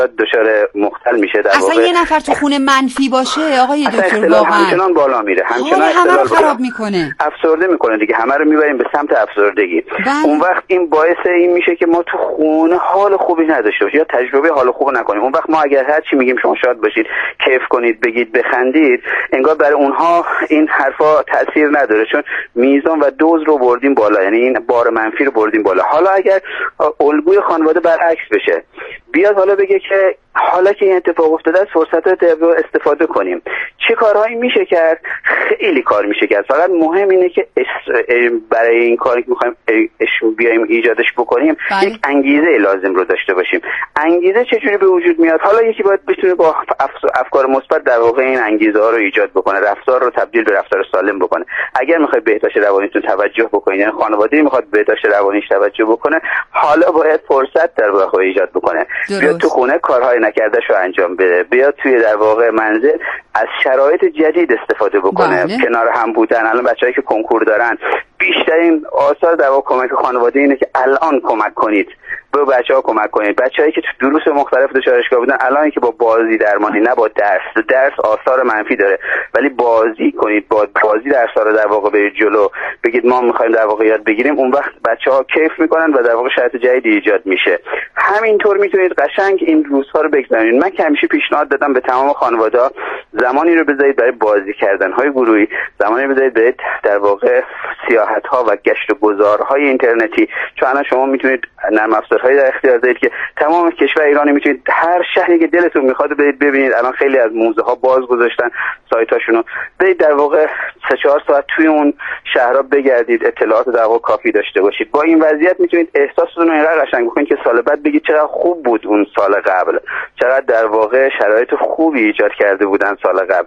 دچار مختل میشه. در اصلا واقع یه نفر تو خونه منفی باشه آقای دکتر واقعا همچنان بالا میره، همچنان همه رو خراب میکنه، افسرده میکنه دیگه، همه رو میبریم به سمت افسردگی. اون وقت این باعث این میشه که ما تو خونه حال خوبی نداشته باشیم یا تجربه حال خوب نکنیم. اون وقت ما اگر هر چی میگیم شما شاد باشید، کیف کنید، بگید، بخندید، انگار برای اونها این حرفا تاثیر نداره، چون میزان و دوز رو بردیم بالا، یعنی این بار منفی رو بردیم بالا. حالا اگر الگوی خانواده برعکس بشه، بیاد حالا بگه که حالا که این اتفاق افتاده است فرصت رو استفاده کنیم. چه کارهایی میشه کرد؟ خیلی کار میشه کرد، فقط مهم اینه که برای این کاری که میخوایم بیایم ایجادش بکنیم یک انگیزه لازم رو داشته باشیم. انگیزه چجوری به وجود میاد؟ حالا یکی باید بتونه با افکار مثبت در واقع این انگیزه ها رو ایجاد بکنه، رفتار رو تبدیل به رفتار سالم بکنه. اگر میخواید بهداشت روانیتون توجه بکنید، یعنی خانواده میخواد بهداشت روانیش توجه بکنه، حالا باید فرصت در واقع ایجاد بکنه. بیاد تو خونه کارهای نکرده‌اش رو انجام بده، بیاد توی در واقع منزل از شرایط جدید استفاده بکنه. کنار هم بودن، الان بچه‌هایی که کنکور دارن بیشترین آثار در واقع کمک خانواده اینه که الان کمک کنید، به بچه‌ها کمک کنید. بچه‌هایی که تو دروس مختلف دانشگاه بودن الان که با بازی درمانی، نه با درس آثار منفی داره، ولی بازی کنید، با بازی درس‌ها رو در واقع برید جلو، بگید ما می‌خوایم در واقع یاد بگیریم، اون وقت بچه‌ها کیف می‌کنن و در واقع شرایط جدیدی ایجاد میشه. همینطور میتونید قشنگ این روزها رو بگذرونید. من که همیشه پیشنهاد دادم به تمام خانواده‌ها زمانی رو بذارید برای بازی کردن‌های گروهی، زمانی بذارید برای در واقع سیاحت‌ها و گشت و گذارهای اینترنتی، چون الان شما میتونید نرم افزارهایی در اختیار دارید که تمام کشور ایرانی میتونید هر شهری که دلتون میخواد برید ببینید. الان خیلی از موزه‌ها باز گذاشتن سایت‌هاشونو، برید در واقع 3-4 ساعت توی اون شهرها بگردید، اطلاعات در واقع کافی داشته باشید. با این وضعیت میتونید احساستون رو اینقدر قشنگ بکنید که سال بعد بگید چقدر خوب بود اون سال قبل، چقدر در واقع شرایط خوبی ایجاد کرده بودن سال قبل.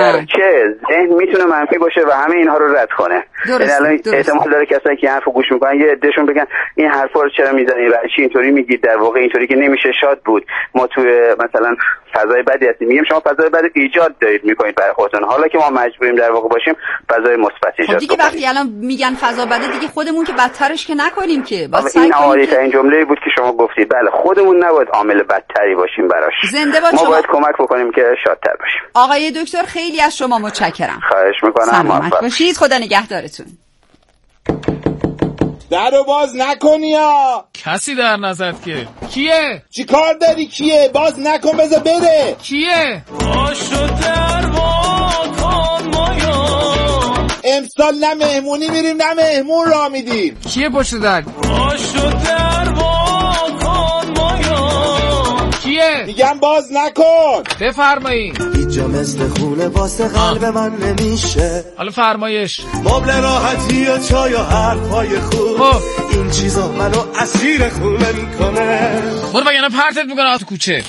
گرچه ذهن میتونه منفی باشه و همه اینها رو رد کنه. یعنی الان احتمال داره کسایی که حرفو گوش میکنن یه عدهشون بگن این حرفا رو چرا میزنی، برای چی اینطوری میگید، در واقع اینطوری که نمیشه شاد بود، ما توی مثلا فضای بدی هستیم. میگیم شما فضای بد ایجاد دارید میکنید برای خودتون، حالا که ما مجبوریم در واقع باشیم فضای مثبت ایجاد دیگه وقتی الان میگن فضا بده، دیگه خودمون که بدترش که نکنیم که. این عالی‌ترین جمله‌ای بود که شما گفتید. بله، خودمون نباید عامل بدتری باشیم براش. زنده باد ما شما. باید کمک بکنیم که شادتر باشیم. آقای دکتر خیلی از شما متشکرم. خواهش میکنم. موفق باشید. خدا نگهدارتون. درو باز نکنی یا کسی در نظر که کیه؟ چی کار داری؟ کیه؟ باز نکن، بذار بره. کیه؟ امسال نه مهمونی میریم نه مهمون را میدیم. کیه پشت در؟ کیه؟ میگم باز نکن. بفرمایید. هیچ جا مثل خونه واسه قلب من نمیشه. حالا فرمایش. مبل راحتی و چای و حرفای خوب، این چیزا منو اسیر خونه میکنه. برو بگینا پرتت میکنه تو کوچه.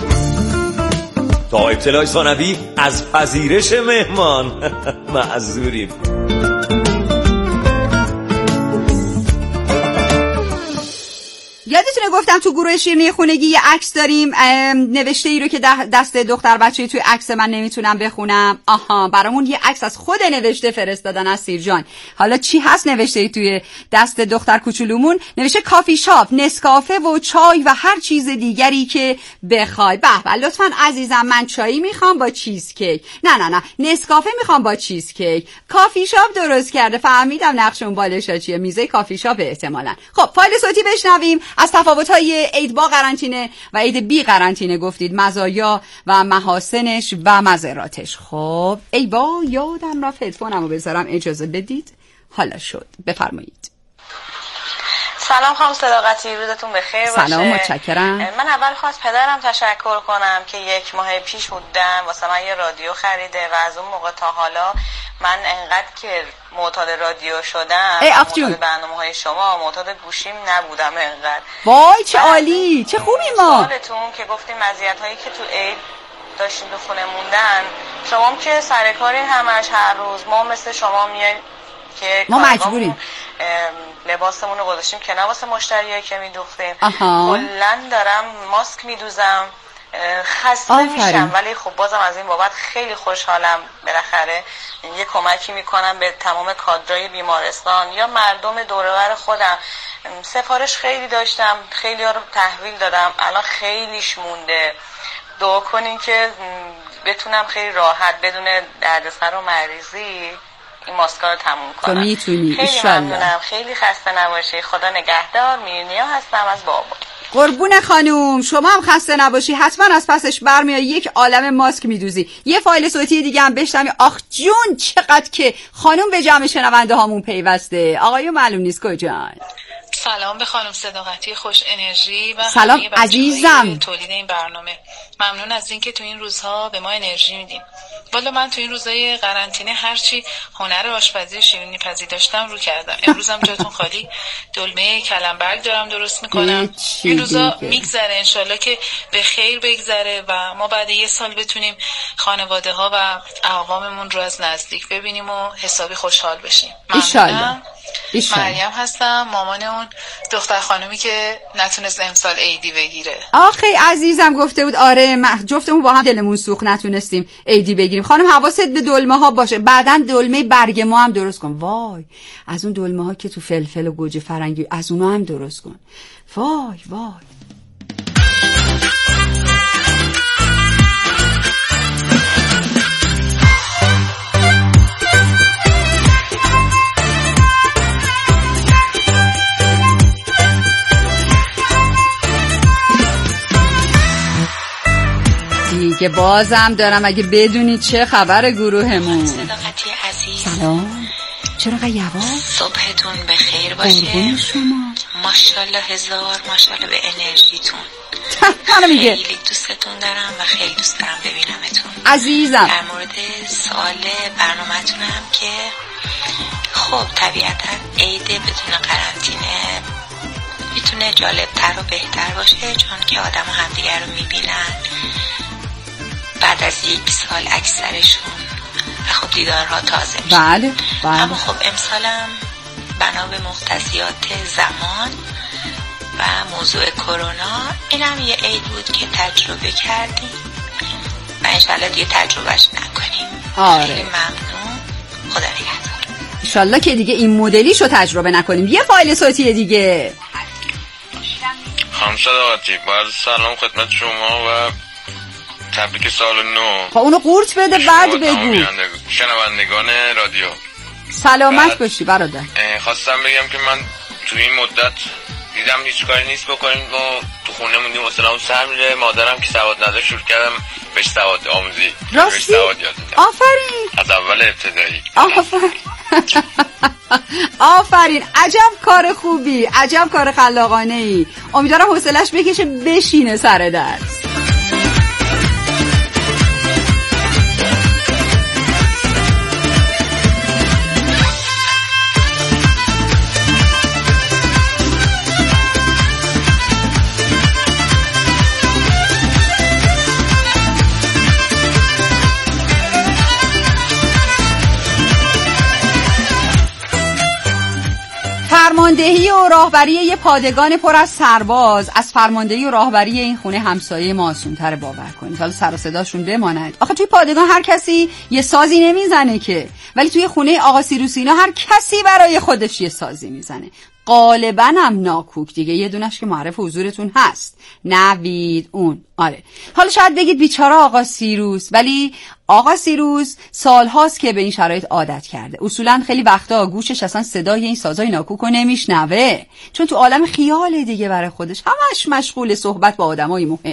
تا ابتلای ثانوی از پذیرش مهمان معذوریم. یادتونه گفتم تو گروه شیرینی خونگی یه عکس داریم، نوشته ای رو که دست دختر بچه‌ای توی عکس من نمیتونم بخونم. برامون یه عکس از خود نوشته فرستادن از سیرجان. حالا چی هست نوشته ای توی دست دختر کوچولومون؟ نوشته کافی شاپ، نسکافه و چای و هر چیز دیگری که بخوای. به لطفاً عزیزم، من چایی میخوام با چیز کیک. نه نسکافه میخوام با چیز کیک. کافی شاپ درست کرده. فهمیدم نقش اون بالشا چیه، میزه کافی شاپ احتمالاً. خب فایل صوتی بشنویم. از تفاوت‌های عید با قرنطینه و عید بی قرنطینه گفتید، مزایا و محاسنش و مضراتش. خب ای با یادم رفت هدفونمو بذارم، اجازه بدید. حالا شد، بفرمایید. سلام خانم صداقتی، روزتون بخیر باشه. سلام، متشکرم. من اول خواست پدرم تشکر کنم که 1 ماه پیش بودن واسه من یه رادیو خریده و از اون موقع تا حالا من انقدر که معتاد رادیو شدم، معتاد برنامه‌های شما، معتاد گوشیم نبودم انقدر. وای چه عالی، چه خوبی. ما سوالتون که گفتیم مزیت‌هایی که تو عید داشتیم تو خونه موندن، شما که سر کارین همش هر روز، ما مثل شما میایم که ما مجبوریم لباسمون رو گذاشتیم کنار واسه مشتریایی که میدوختیم. کلاً دارم ماسک میدوزم خسته میشم، ولی خب بازم از این بابت خیلی خوشحالم. بالاخره یه کمکی میکنم به تمام کادرای بیمارستان یا مردم دور و بر خودم. سفارش خیلی داشتم، خیلی ها رو تحویل دادم، الان خیلیش مونده. دعا کنین که بتونم خیلی راحت بدون دردسر و مریضی این ماسکا رو تموم کنم. تو میتونی. خیلی ممنونم، خیلی خسته نباشی. خدا نگهدار. میرنیا هستم از بابا. قربون خانوم، شما هم خسته نباشی. حتما از پسش برمیای یک عالم ماسک میدوزی. یه فایل صوتی دیگه هم بشنوی. آخ جون چقدر که خانوم به جمع شنونده هامون پیوسته. آقایون معلوم نیست کجان. سلام به خانم صداقتی خوش انرژی و سلام عزیزم. تولید این برنامه ممنون از اینکه تو این روزها به ما انرژی میدیم. والا من تو این روزهای قرنطینه هرچی هنر آشپزی شیرینی پزی داشتم رو کردم. امروزم جاتون خالی دلمه کلمبرگ دارم درست میکنم. این روزا میگذره، انشالله که به خیر بگذره و ما بعد یه سال بتونیم خانواده ها و اقواممون رو از نزدیک ببینیم و حسابی خوشحال بشیم. ممنونم. مریم هستم، مامان اون دختر خانومی که نتونست امسال عیدی بگیره. آخه عزیزم گفته بود آره جفتمون با هم دلمون سوخت نتونستیم عیدی بگیریم. خانم حواست به دلمه ها باشه، بعداً دلمه برگ ما هم درست کن. وای از اون دلمه ها که تو فلفل و گوجه فرنگی از اونها هم درست کن. وای وای. که بازم دارم اگه بدونی چه خبر گروهمون. صداقتی عزیز سلام. چرا قد یواش؟ صبحتون بخیر باشه. شما ماشاءالله هزار ماشاءالله به انرژیتون. منو میگه خیلی دوستتون دارم و خیلی دوست دارم ببینمتون عزیزم. در مورد سوال برنامه‌تونم که خب طبیعتا عید بدون قرنطینه میتونه جالبتر و بهتر باشه، چون که آدم همدیگر رو میبینن بعد از یک سال اکثرشون و خب دیدارها تازه میشه. بله. اما خب امسالم بنا به مقتضیات زمان و موضوع کرونا اینم یه عید بود که تجربه کردیم و انشالله دیگه تجربهش نکنیم. آره. خیلی ممنون. خدا نگهدار. انشالله که دیگه این مدلیشو تجربه نکنیم. یه فایل صوتی دیگه. خانم صداقتی باید سلام خدمت شما و تبریک سال نو. خب اونو قورت بده بعد بگو. شنوندگان رادیو سلامت باشی برادر. خواستم بگم که من تو این مدت دیدم هیچ کاری نیست بکنیم و تو خونه موندیم، مثلا اون سر میره. مادرم که سواد نداره شروع کردم بهش سواد آموزی. راستی؟ آفرین. از اول ابتدایی. آفرین. عجب کار خوبی، عجب کار خلاقانه ای. امیدوارم حوصله‌اش بکشه بشینه سر درس. فرماندهی و راهبری یه پادگان پر از سرباز از فرماندهی و راهبری این خونه همسایه ما آسون‌تر باور کنید. حالا سر و صداشون بماند. آخه توی پادگان هر کسی یه سازی نمیزنه که، ولی توی خونه آقا سیروسینا هر کسی برای خودش یه سازی میزنه. غالباً هم ناکوک دیگه. یه دونش که معرف حضورتون هست، نوید اون. آره حالا شاید بگید بیچاره آقا سیروس، ولی آقا سیروس سالهاست که به این شرایط عادت کرده. اصولاً خیلی وقتا گوشش اصلا صدای این سازای ناکوکو نمیشنوه، چون تو عالم خیاله دیگه برای خودش، همش مشغول صحبت با آدمای مهم.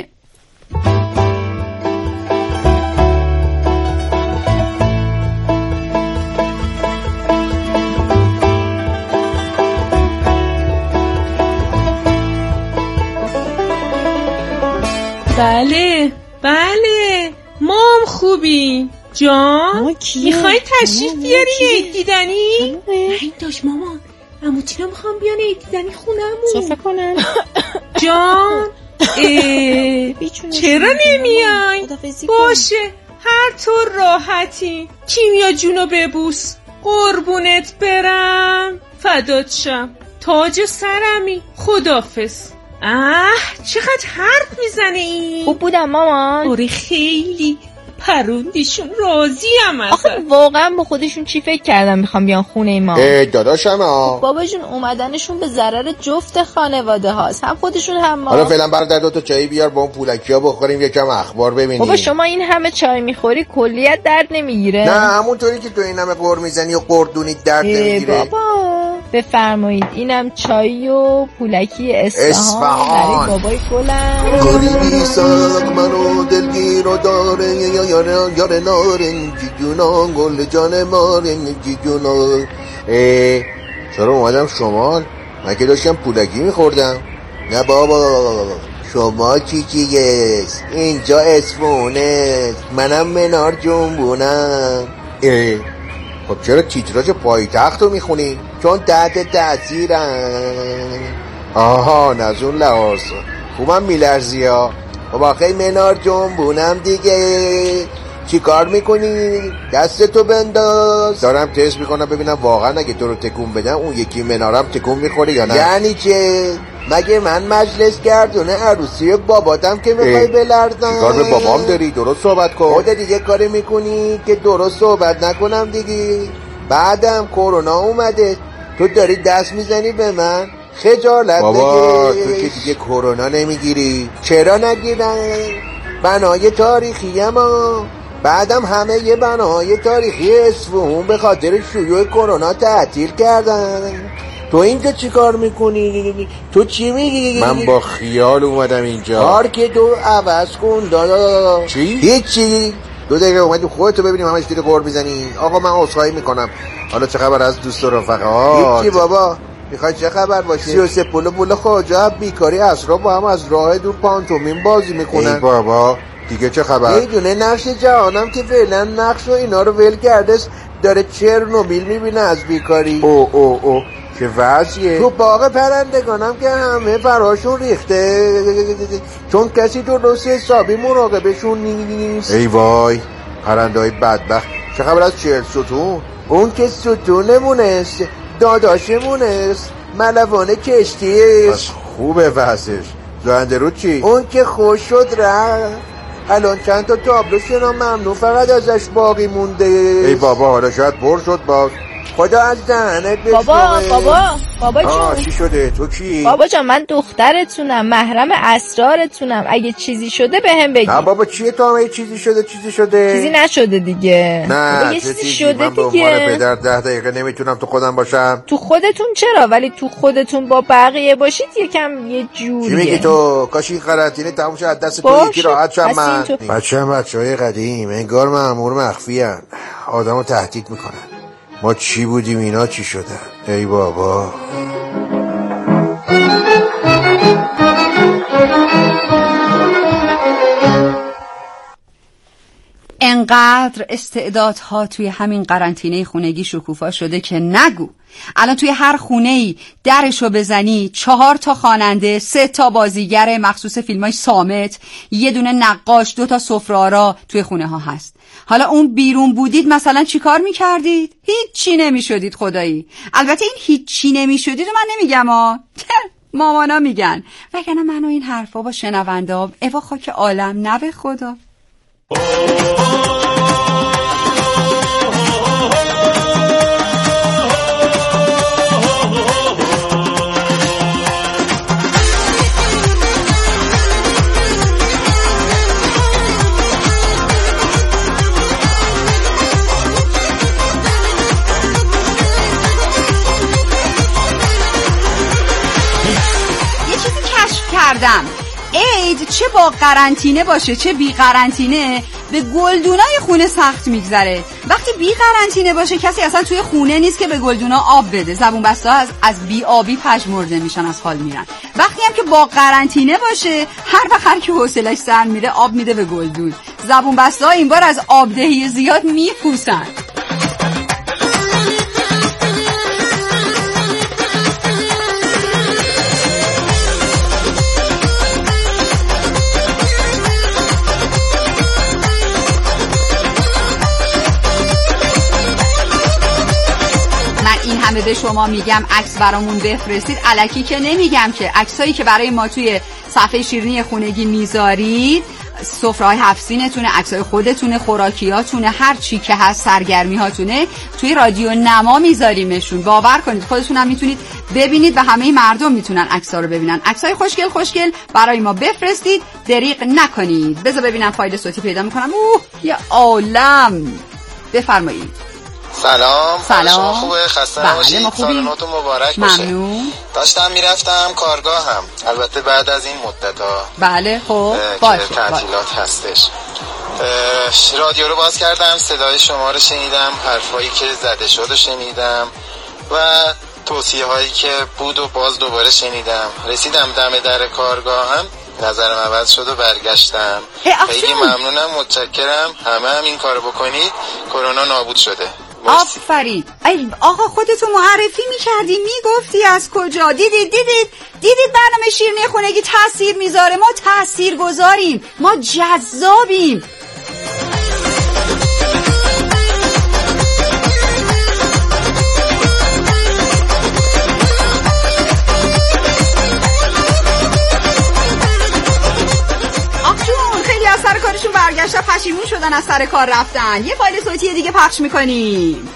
بله بله مام خوبی جان، میخوای تشریف بیاری عید دیدنی؟ این داشت مامان عموچینا میخوام بیان عید دیدنی خونمون صفحه کنن. جان چرا نمیای؟ باشه هر طور راحتی. کیمیا جونو ببوس، قربونت برم، فدات شم، تاج سرمی، خدافظ. چقدر حرف میزنه این. خوب بودم مامان؟ آره خیلی پروندیشون، راضی هم ازت. آخه واقعا با خودشون چی فکر کردم میخوام بیان خونه ما؟ داداشم باباشون اومدنشون به ضرر جفت خانواده هاست، هم خودشون هم ما. حالا فعلا برادر 2 تا چای بیار با اون پولکیا بخوریم، یکم اخبار ببینیم. بابا شما این همه چای میخوری کلیت درد نمیگیره؟ نه همونطوری که تو این همه قور میزنی و قردونیت درد نمیگیره. بابا بفرمایید اینم چای و پولکی اصفهان برای بابای گلم. غریبی ساق منو دلگیر و داره یاره نارنجی جونان گل جان مارنجی جونان. چرا اومدم شمال؟ من که داشتم پولکی میخوردم. نه بابا شما چیچیه اینجا اصفهانه، منم منار جنبونم. خب چرا تیتراژ پایتخت رو میخونی؟ چون تحت تأثیرم. آها از اون لحاظ خوبم میلرزی ها. خب آخه منار جنبونم دیگه. چی کار میکنی؟ دستتو بنداز. دارم تست میکنم ببینم واقعا اگه تو رو تکون بدم اون یکی منارم تکون میخوره یا نه. یعنی چه؟ مگه من مجلس گردونه عروسی باباتم که میخوای بلردم؟ چی کار به بابام داری؟ درست صحبت کن. خود دیگه کاری میکنی که درست صحبت نکنم دیگه. بعدم کرونا اومده تو داری دست میزنی به من؟ خجالت بابا تو که دیگه کرونا نمیگیری. چرا نگیرم؟ بنای تاریخی اما بعدم همه یه بنای تاریخی اصفهان به خاطر شیوع کرونا تعطیل کردن. تو اینجا چی کار میکنی؟ تو چی میگی؟ من با خیال اومدم اینجا. کار که تو عوض کن دادا. چی؟ هیچی. 2 دقیقه اومدی خودتو ببینیم همش دیگه قور میزنی. آقا من عذرخواهی میکنم. حالا چه خبر از دوست و رفقات؟ هیچی بابا. میخوای چه خبر باشه؟ 33 پول خواجه بیکاری اسرا با هم از راه دور پانتومین بازی میکنن. ای بابا دیگه چه خبر؟ یه دونه نقش جهانم که فعلا نقش و اینا رو ول کرده داره چرنوبیل میبینه از بیکاری. او چه وضعیه؟ تو باغ پرندگانم که همه فراشون ریخته چون کسی درست حسابی مراقبشون نیست. ای وای پرنده های بدبخت. چه خبر از 40 ستون؟ اون که ستونمونست، داداشمونست، ملوانه کشتیست. بس خوبه وضعش. زنده رو چی؟ اون که خوش شد رفت. الان چند تا تابلو شنا ممنون فقط ازش باقی مونده. ای بابا حالا شاید پر شد باز. خدا از دهنت بشنوه. بابا جون چی شده؟ تو کی؟ بابا جان من دخترتونم، محرم اسرارتونم، اگه چیزی شده بهم بگی. نه بابا چیه تو همه چیزی شده؟ چیزی نشده دیگه. نه یه چیزی شده من دیگه. من به عنوان پدر 10 دقیقه نمیتونم تو خودم باشم. تو خودتون چرا؟ ولی تو خودتون با بقیه باشید یکم یه جوریه. چی میگی تو؟ کاش این قرنطینه تموم شه از دست تو یکی راحت شم. من بچه‌های قدیم انگار مأمور مخفی ان، آدمو تهدید میکنن. ما چی بودیم اینا چی شدن؟ ای بابا. انقدر استعدادها توی همین قرنطینه خونگی شکوفا شده که نگو. الان توی هر خونه‌ای درشو بزنی 4 تا خواننده، 3 تا بازیگر مخصوص فیلمای صامت، یه دونه نقاش، 2 تا سفره‌آرا توی خونه ها هست. حالا اون بیرون بودید مثلا چی کار میکردید؟ هیچی نمیشدید خدایی. البته این هیچی نمیشدید و من نمیگم ها، مامانا میگن، وگرنه من و این حرفا با شنونده ها اوا خاک عالم نه به خدا. کردم عید چه با قرنطینه باشه چه بی قرنطینه به گلدونای خونه سخت میگذره. وقتی بی قرنطینه باشه کسی اصلا توی خونه نیست که به گلدونا آب بده. زبون بسته ها از بی آبی پژمرده میشن، از حال میرن. وقتی هم که با قرنطینه باشه هر وقت که حوصله‌اش سر میره آب میده به گلدون. زبون بسته ها این بار از آبدهی زیاد میپوسن. به شما میگم عکس برامون بفرستید، الکی که نمیگم که عکسایی که برای ما توی صفحه شیرینی خونگی میذارید، سفره‌های 7 سینتونه، عکسای خودتونه، خوراکیاتونه، هر چی که هست، سرگرمی‌هاتونه، توی رادیو نما میذاریمشون. باور کنید خودتون هم میتونید ببینید و همه مردم میتونن عکس‌ها رو ببینن. عکسای خوشگل برای ما بفرستید، دریغ نکنید. بذار ببینم فایل صوتی پیدا میکنم. یه عالم. بفرمایید. سلام. شما خوبه؟ خسته نباشید. سالناتون مبارک باشه. ممنون. داشتم میرفتم کارگاهم، البته بعد از این مدت‌ها. بله خب باشه. تعطیلات هستش. رادیو رو باز کردم، صدای شما رو شنیدم، حرفایی که زده شد شنیدم و توصیه هایی که بود و باز دوباره شنیدم. رسیدم دم در کارگاهم، نظرم عوض شد و برگشتم. خیلی ممنونم، متشکرم. همه این کارو بکنید، کرونا نابود شده. آفرین. ای آقا خودتو معرفی میکردی، میگفتی از کجا؟ دیدید برنامه شیرینی خونگی تاثیر میذاره. ما تاثیر گذاریم، ما جذابیم. از سر کارشون برگشتن، پشیمون شدن از سر کار رفتن. یه فایل صوتی دیگه پخش میکنیم.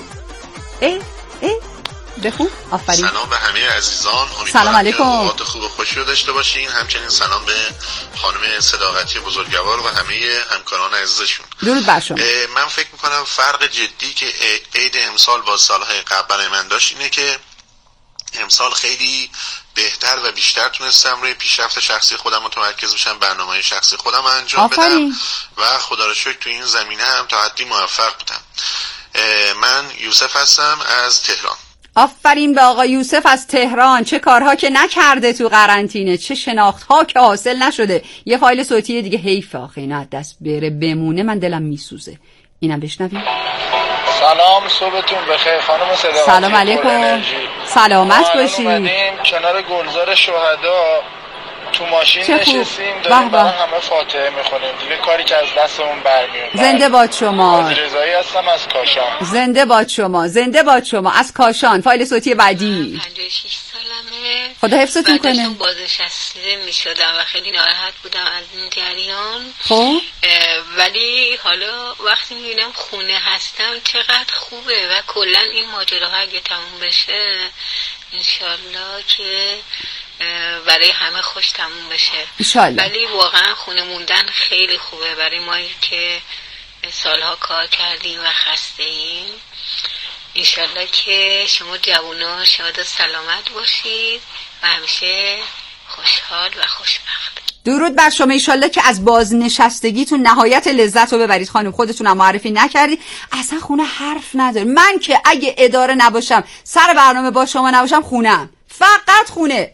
بخون. آفرین. سلام به همه عزیزان، سلام علیکم. اوقات خوب و خوشی رو داشته باشین. همچنین سلام به خانم صداقتی بزرگوار و همه همکاران عزیزشون. درود بر شما. من فکر میکنم فرق جدی که عید امسال با سالهای قبل برای من داشت اینه که امسال خیلی بهتر و بیشتر تونستم روی پیشرفت شخصی خودم متمرکز بشم، برنامه‌های شخصی خودم انجام بدم و خدا رو شکر تو این زمینه هم تا حدی موفق بودم. من یوسف هستم از تهران. آفرین به آقا یوسف از تهران. چه کارها که نکرده تو قرنطینه، چه شناختها که حاصل نشده. یه فایل صوتی دیگه حیف آخه اینا از دست بره بمونه، من دلم میسوزه. اینم بشنویم. سلام، صبحتون بخیر خانم صداقتی. سلام علیکم. سلامت باشید. کنار گلزار شهدا تو ماشین نشستیم، داریم برای همه فاتحه میخونیم دیگه، کاری که از دستمون برمیاد. زنده باد شما. حاجی رضایی هستم از کاشان. زنده باد شما از کاشان. فایل صوتی بعدی. 56 سالمه. خدا حفظتون کنه. داشتم بازنشسته میشدم و خیلی ناراحت بودم از این جریان. خب ولی حالا وقتی میبینم خونه هستم چقدر خوبه و کلا این ماجراها اگه تموم بشه انشالله که برای همه خوش تموم بشه انشالله. ولی واقعا خونه موندن خیلی خوبه برای ما که سالها کار کردیم و خسته ایم. انشالله که شما جوونا شاد و سلامت باشید و همیشه خوشحال و خوشبخت. درود بر شما. ایشالله که از بازنشستگیتون نهایت لذت رو ببرید. خانم خودتون هم معرفی نکردید، اصلا خونه حرف نداره. من که اگه اداره نباشم، سر برنامه با شما نباشم، خونم فقط خونه.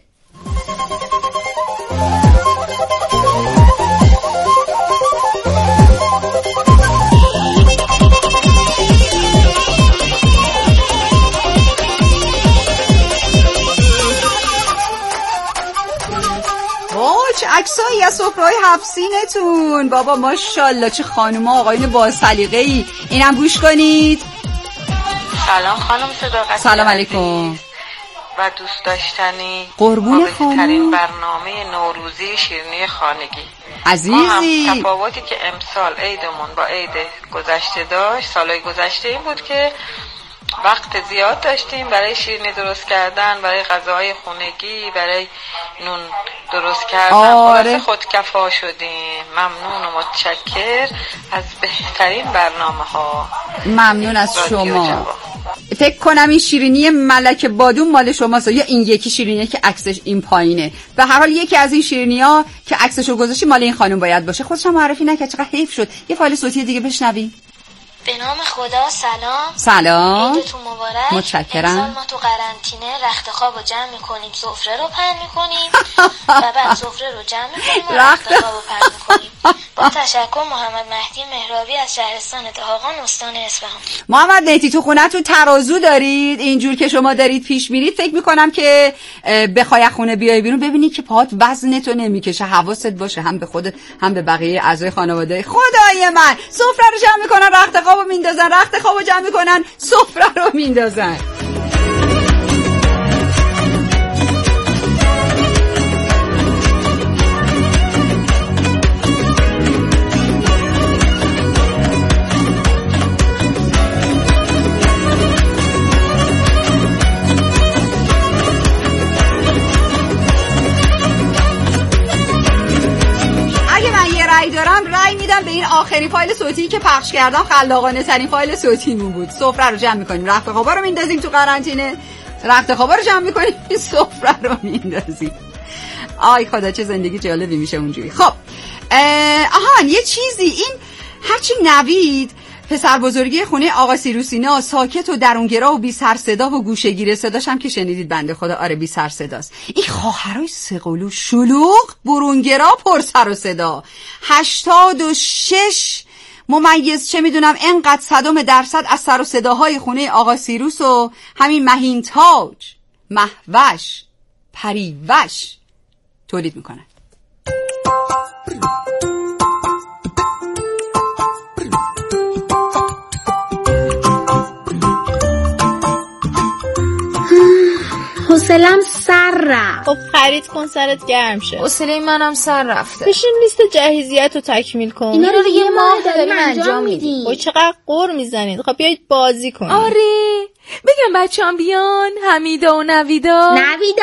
چه عکسایی از سفره‌های 7 سینتون بابا، ماشاءالله چه خانوما آقایون با سلیقه‌ای. اینم گوش کنید. سلام خانم صداقتی. سلام علیکم و دوست داشتنی قربون خانم. بهترین برنامه نوروزی شیرینی خانگی عزیزی. ما هم تفاوتی که امسال عیدمون با عید گذشته داشت، سالهای گذشته این بود که وقت زیاد داشتیم برای شیرینی درست کردن، برای غذاهای خونگی، برای نون درست کردن. خودکفا شدیم. ممنون و متشکر از بهترین برنامه ها. ممنون از شما. فکر کنم این شیرینی ملک بادوم مال شماست یا این یکی شیرینی که عکسش این پایینه. به هر حال یکی از این شیرینی‌ها که عکسشو گذاشتی مال این خانم باید باشه. خودش هم معرفی نکرد، چقدر حیف شد. یه فایل صوتی دیگه بشنویم. به نام خدا. سلام. عیدتون مبارک. متشکرم. امسال ما تو قرنطینه رخت خواب رو جمع میکنیم، سفره رو پهن میکنیم و بعد سفره رو جمع میکنیم و رخت خواب رو پهن میکنیم. با تشکر محمد مهدی مهرابی از شهرستان دهقان استان اصفهان. محمد مهدی تو خونه‌تون ترازو دارید؟ اینجور که شما دارید پیش میرید فکر میکنم که بخوای خونه بیای بیرون ببینی که پاهات وزنتو نمیکشه. حواست باشه هم به خودت هم به بقیه اعضای خانواده. خدای من سفره رو جمع میکنن، رخت خوابو میندازن، رخت خوابو جمع میکنن، سفره رو میندازن. میدم به این آخرین فایل صوتی که پخش کردم. خلاقانه ترین فایل صوتیمون بود. سفره رو جمع میکنیم، رخت خوابا رو میندازیم تو قرنطینه، رخت خوابا رو جمع میکنیم، سفره رو میندازیم. آی خدا چه زندگی جالبی میشه اونجوری. خب آهان یه چیزی، این هرچی نوید پسر بزرگی خونه آقا سیروسینا ساکت و درونگرا و بی سر صدا و گوشه‌گیره، صداش هم که شنیدید بنده خدا آره بی سر صداست. این خواهرای سقلو شلوغ برونگرا پر سر و صدا 86 ممیز چه میدونم انقدر 100% از سر و صداهای خونه آقا سیروس و همین مهین تاج مهوش پریوش تولید میکنن. حوصله‌ام سر رفت. خب خرید کن سرت گرم شه. حوصله منم سر رفته. بشین لیست جهیزیت رو تکمیل کن. اینا رو یه ماه داریم انجام میدیم. خب چقدر قور میزنید. خب بیایید بازی کنید. آره بگم بچه‌ام بیان. حمیدا و نویدا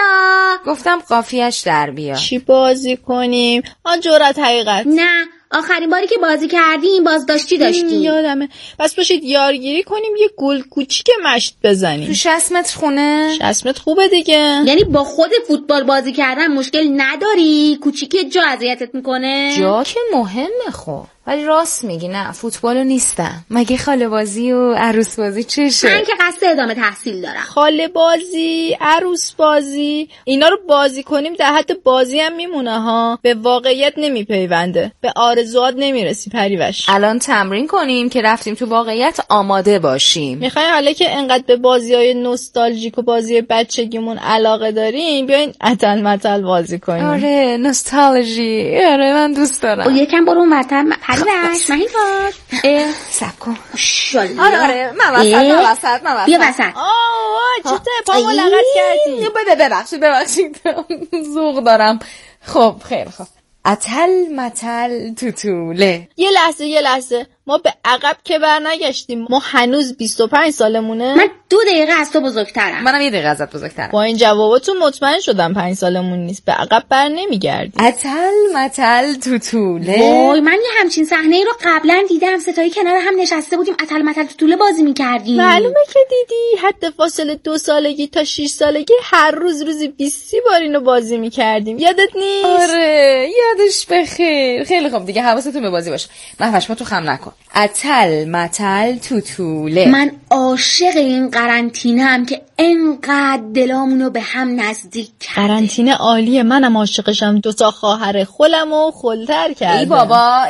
گفتم قافیه‌اش در بیاد. چی بازی کنیم؟ جرأت حقیقت. نه آخرین باری که بازی کردیم بازداشتی داشتیم. یادمه. پس باشید یارگیری کنیم یه گل کوچیک مشت بزنیم. تو 60 متر خونه. 60 متر خوبه دیگه. یعنی با خود فوتبال بازی کردن مشکل نداری؟ کوچیکه جا اذیتت میکنه؟ جا که مهمه خب. ولی راست میگی نه فوتبالو نیستم. مگه خاله بازی و عروس بازی چشه؟ من که قصد ادامه تحصیل دارم. خاله بازی، عروس بازی اینا رو بازی کنیم در حد بازی هم میمونه ها. به واقعیت نمیپیونده. به آرزوات نمیرسی پریوش. الان تمرین کنیم که رفتیم تو واقعیت آماده باشیم. میخوایم حالا که انقدر به بازی‌های نوستالژیک و بازی بچگیمون علاقه داریم بیاین اتل متل بازی کنیم. آره نوستالژی. آره من دوست دارم. و یکم برو اونورتر پریوش مهین کار. سب کن. ماشاءالله. آره من وسط. بیا وسط. چطور پامو لغت کردی؟ ببخشید ذوق دارم. خب خیلی خوب. اتل متل توتوله. یه لحظه ما به عقب که برنگشتیم. ما هنوز 25 سالمونه. من 2 دقیقه از تو بزرگترم. منم 1 دقیقه ازت بزرگترم. با این جواباتون مطمئن شدم 5 سالمون نیست. به عقب بر نمیگردیم. اتل متل توتوله. وای من یه همچین صحنه ای رو قبلا دیدم. ستایی کنار هم نشسته بودیم اتل متل توتوله بازی میکردیم. معلومه که دیدی. حد فاصله 2 سالگی تا 6 سالگی هر روزی 20 بار اینو بازی میکردیم. یادت نیست؟ آره یادش بخیر. خیلی خوب دیگه حواستون به بازی باشه. مهوش ما تو خم نکن. اتل متل توتوله. من عاشق این قرنطینه ام که انقدر دلامونو به هم نزدیک کرده. قرنطینه عالیه. منم عاشقشم. 2 تا خواهر خلمو خلتر کردم. ای بابا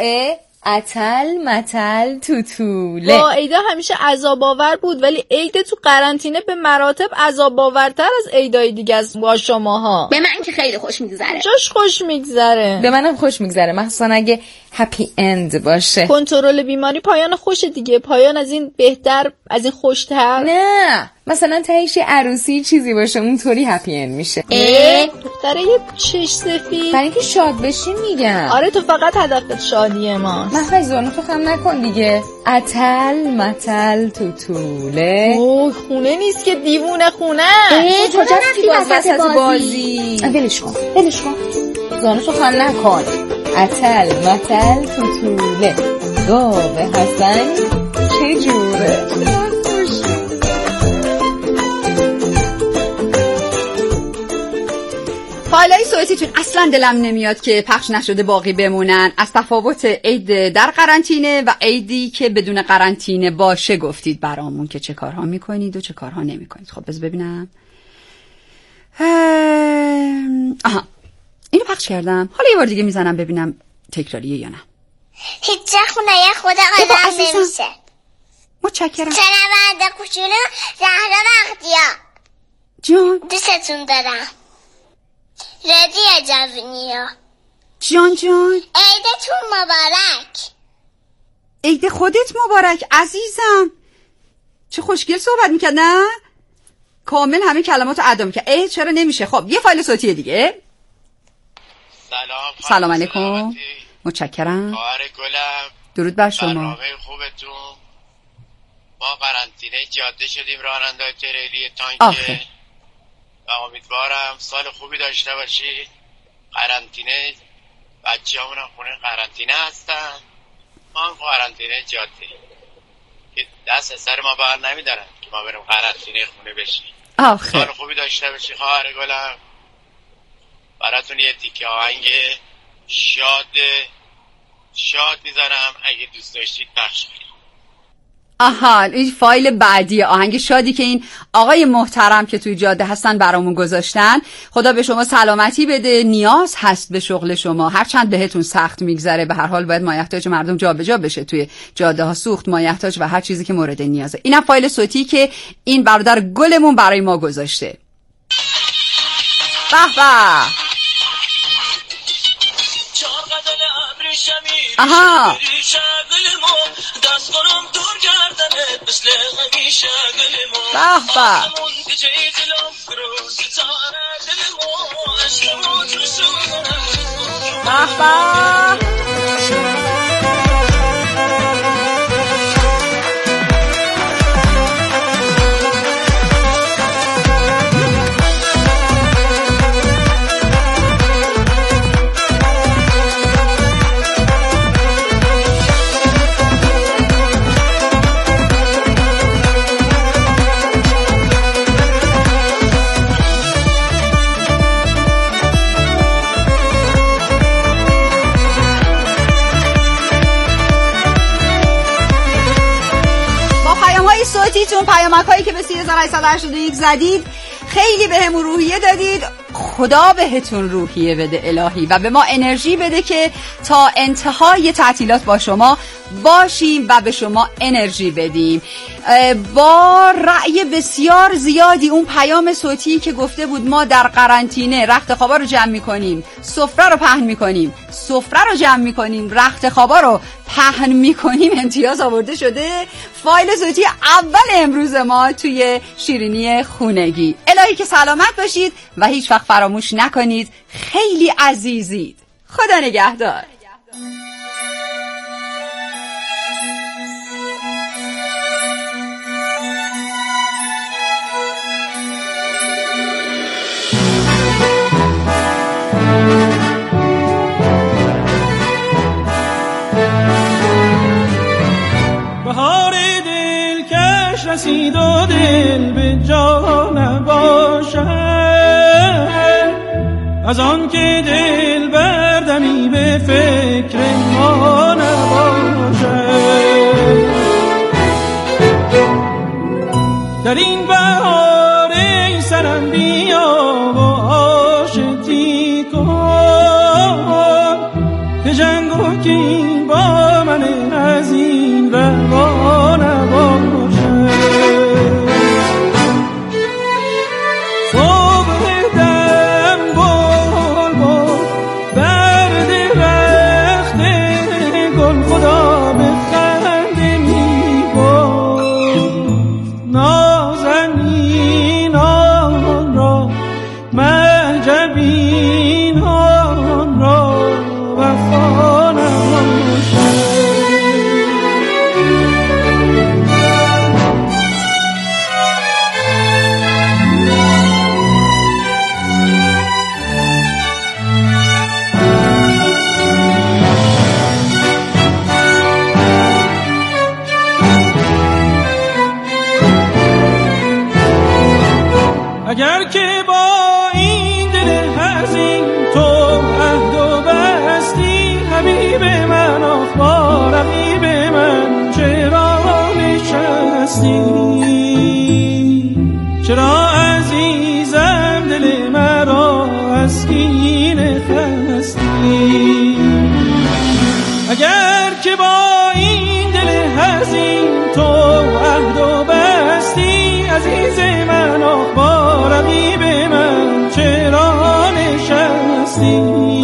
اتل متل توتوله. با عیدا همیشه عذاب آور بود ولی عید تو قرنطینه به مراتب عذاب آورتر از عیدای دیگه از با شماها. به من که خیلی خوش میگذره. جاش خوش میگذره. به منم خوش میگذره مخصوصا اگه هپی اند باشه. کنترل بیماری پایان خوشه دیگه. پایان از این بهتر از این خوشتر. نه مثلا تهیش عروسی چیزی باشه اونطوری هپی اند میشه. دختره یه چش سفید. برای اینکه شاد بشین میگم. آره تو فقط هدفت شادیه ماست. مخوای زانو تو خم نکن دیگه. اتل متل توتوله. اوه خونه نیست که دیوونه خونه. کجا رفتی وسط بازی؟ ولش کن زانو تو خم نکن. اتل متل توتوله. گاو حسن چه جوره. فایلای صوتیتون اصلا دلم نمیاد که پخش نشده باقی بمونن. از تفاوت عید در قرنطینه و عیدی که بدون قرنطینه باشه گفتید برامون که چه کارها میکنید و چه کارها نمیکنید. خب بذار ببینم. آها اینو پخش کردم. حالا یه بار دیگه میزنم ببینم تکراریه یا نه. هیچ خونه خود آدم نمیشه. متشکرم. شنونده کوچولو زهرا بختیار جان دوستتون دارم. رادیو جوونیا جان عیدتون مبارک. عید خودت مبارک عزیزم. چه خوشگل صحبت میکرد نه؟ کامل همه کلماتو ادا میکرد. چرا نمیشه؟ خب یه فایل صوتی دیگه. سلام علیکم. متشکرم. خواهر گلم درود بر شما. برنامه خوبتون. ما قرنطینه جاده شدیم راننده‌های تریلی تانکه و امیدوارم سال خوبی داشته باشید. قرنطینه بچه‌هامون هم خونه قرنطینه هستن. قرنطینه جاده که دست از سر ما بر نمیدارن که ما بریم قرنطینه خونه بشیم. آخه حال خوبی داشته باشی خواهر گلم. براتون یه تیکه آهنگ شاد میذارم اگه دوست داشتید پخش کنید. آها، این فایل بعدی آهنگ شادی که این آقای محترم که توی جاده هستن برامون گذاشتن. خدا به شما سلامتی بده. نیاز هست به شغل شما، هرچند بهتون سخت میگذره، به هر حال باید مایحتاج مردم جابجا بشه توی جاده ها، سوخت، مایحتاج و هر چیزی که مورد نیازه. اینم فایل صوتی که این برادر گلمون برای ما گذاشته. به به. آها صوتیتون، پیامک‌هایی که به 3881 زدید، خیلی بهمون روحیه دادید. خدا بهتون روحیه بده الهی و به ما انرژی بده که تا انتهای تعطیلات با شما باشیم و به شما انرژی بدیم. با رأی بسیار زیادی اون پیام صوتی که گفته بود ما در قرنطینه رخت خوابا رو جمع می‌کنیم، سفره رو پهن می‌کنیم، سفره رو جمع می‌کنیم، رخت خوابا رو پهن می‌کنیم، امتیاز آورده شده فایل صوتی اول امروز ما توی شیرینی خونگی. الهی که سلامت باشید و هیچ وقت فراموش نکنید خیلی عزیزید. خدا نگهدار. بهار دلکش رسید و دل به جا نباشد، از آن که دل بردمی به فکر ما نباشد. در این بهار ای سرم بیا و آشتی کن که جنگ و کین با من از این روا نباشد. صبح دم بل بل برد رخت گل خدا به خنده می گفت نازنینان را معجبینان را وفا نباشد. اگر که با این دل حزین تو عهد و بستی، حبیب من آخ با رقیب من چرا نشستی؟ چرا عزیزم دل مرا از کینه خستی؟ اگر که با این دل حزین تو عهد و بستی، عزیز من آخ با رقیب من چرا نشستی؟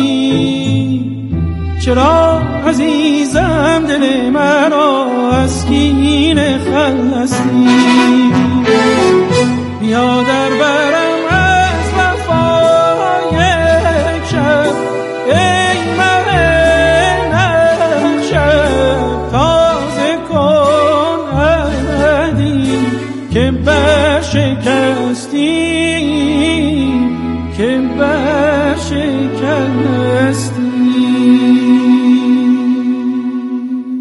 چرا عزیزم دل مرا از کینه خستی؟ بیا در برم از وفا یک شب ای مه نخشب، تازه کن عهدی که برشکن